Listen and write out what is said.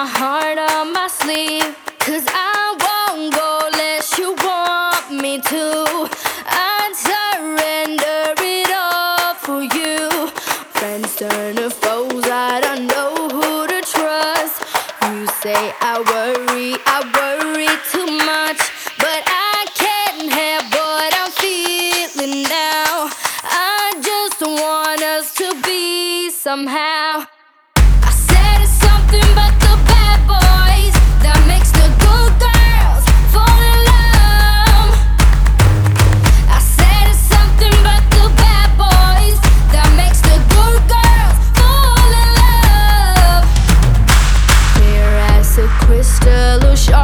my heart on my sleeve, 'cause I won't go unless you want me to. I'd surrender it all for you. Friends turn to foes, I don't know who to trust. You say I worry too much, but I can't help what I'm feeling now. I just want us to be somehow. I said it's something about the bad boys that makes the good girls fall in love. I said it's something about the bad boys that makes the good girls fall in love. Clear as a crystal or sharp.